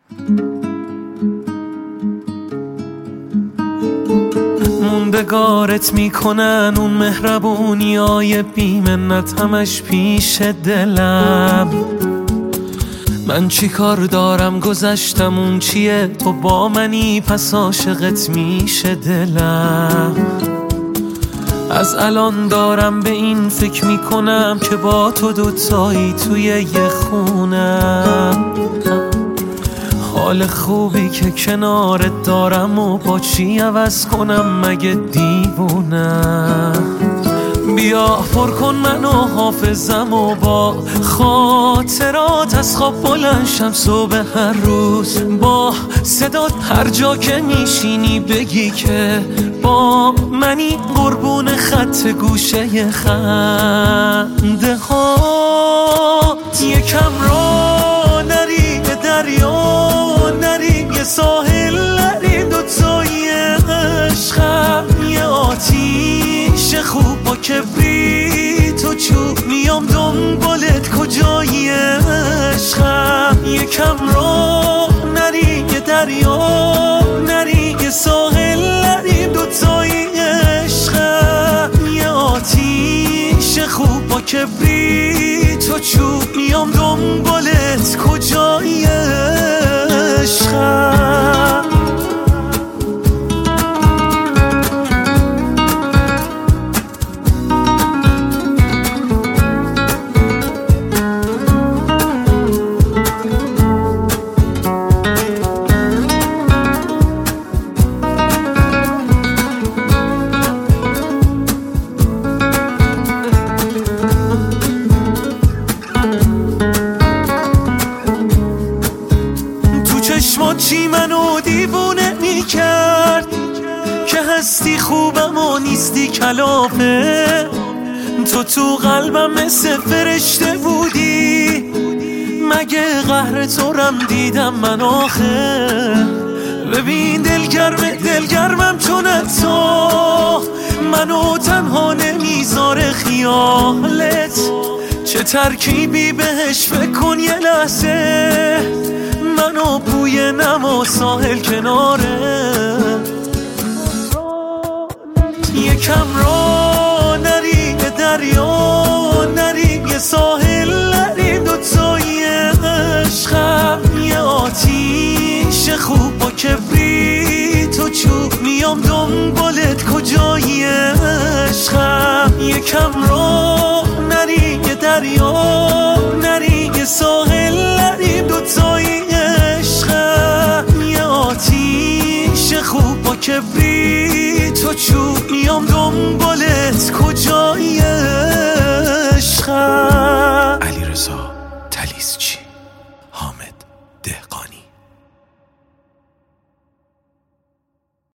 موندگارت میکنن اون مهربونیای بی‌منت همش پیش دلم. من چی کار دارم گذشتم اون چیه، تو با منی پس عاشقت میشه دلم. از الان دارم به این فکر میکنم که با تو دوتایی توی یه خونم. حال خوبی که کنارت دارم و با چی عوض کنم مگه دیوونم. بیا پر کن منو حافظم و با خاطرات از خواب بلند شم صبح هر روز. با صدات هر جا که میشینی بگی که با منی، قربون خط گوشه خنده هات. یکم را نری به دریا نریم، یه ساحل نریم دوتایی عشقم. یه آتیش خوب با کبریت و چوب میام دنبالت کجایی عشقم. یکم را نریم یه دریا نریم، یه ساحل نریم دوتایی عشقم. یه آتیش خوب با کبریت و چوب میام دنبالت کجایی عشقم. چی منو دیوونه میکرد که هستی خوبم و نیستی کلافه. تو قلبم مثل فرشته بودی، مگه قهر تو رم دیدم من آخه. ببین دلگرمم چون تو منو تنها نمیذاره خیالت. چه ترکیبی بهش فکر کن یه لحظه، منو بوی نما ساحل کناره. یکم را نریم به دریا نریم، یه ساحل نریم دوتایی عشقم. یه آتیش خوب با کبریت و چوب میام دنبالت کجایی عشقم. یکم را نریم یه دریا نریم، یه ساحل نریم دوتایی عشقم. یه آتیش خوب با کبریت و چوب میام دنبالت کجایی